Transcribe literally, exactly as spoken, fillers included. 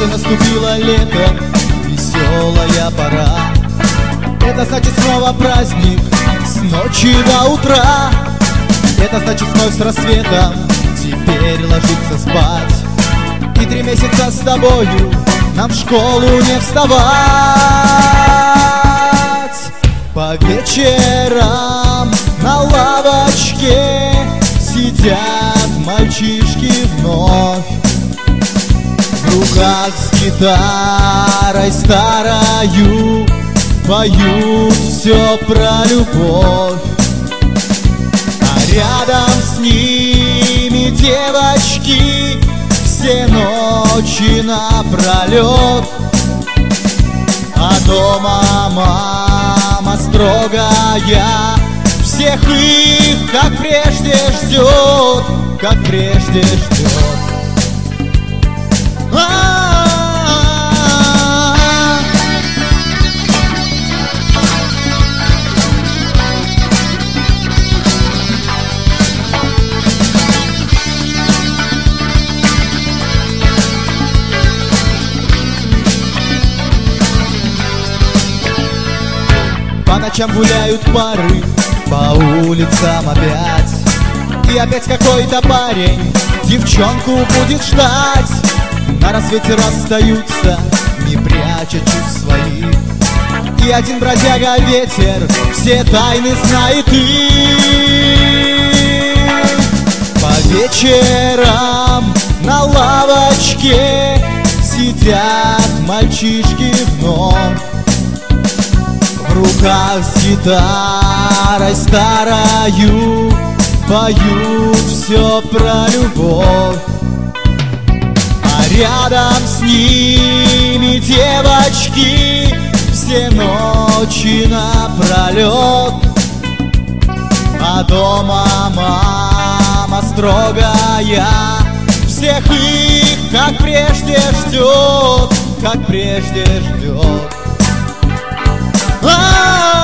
Однажды наступило лето, веселая пора. Это значит снова праздник с ночи до утра. Это значит вновь с рассветом теперь ложиться спать. И три месяца с тобою нам в школу не вставать. По вечерам на лавочке сидят мальчишки вновь. В руках с гитарой старою поют все про любовь. А рядом с ними девочки все ночи напролет. А дома мама строгая всех их, как прежде, ждет, как прежде ждет. По ночам гуляют пары, по улицам опять. И опять какой-то парень девчонку будет ждать. На рассвете расстаются, не пряча чувств своих. И один бродяга ветер все тайны знает и по вечерам на лавочке сидят мальчишки вновь. В руках с гитарой старою поют все про любовь. А рядом с ними девочки все ночи напролет. А дома мама строгая всех их, как прежде, ждет, как прежде ждет. А-а-а!